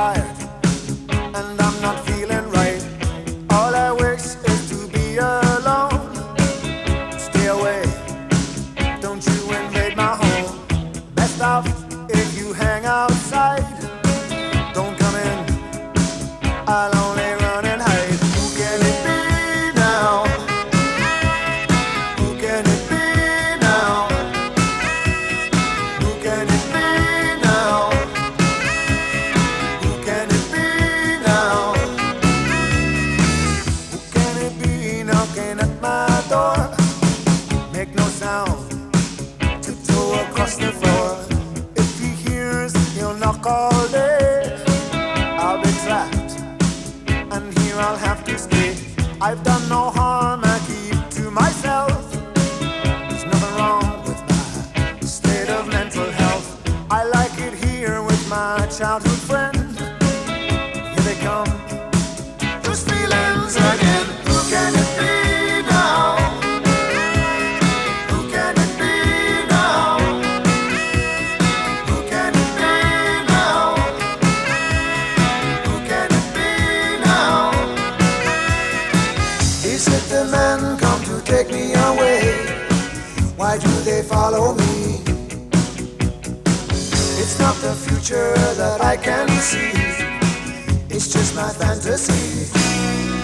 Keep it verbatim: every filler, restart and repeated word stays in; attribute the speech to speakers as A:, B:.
A: tired and I'm not feeling right. All I wish is to be alone. Stay away, don't you invade my home. Best off if you hang outside. Don't come in, I'll only run and hide. Who can it be now? Who can it be now? Who can it be now? Who can it be now? Who can it be knocking at my door? Make no sound, tiptoe across the floor. If he hears, he'll knock all day. I'll be trapped, and here I'll have to stay. I've done no harm, I keep to myself. There's nothing wrong with my state of mental health. I like it here with my childhood friend. Here they come, those feelings again. Who can it be now? Who can it be now? Who can it be now? Who can it be now? Is it the men come to take me away? Why do they follow me? It's not the future that I can see. It's just my fantasy.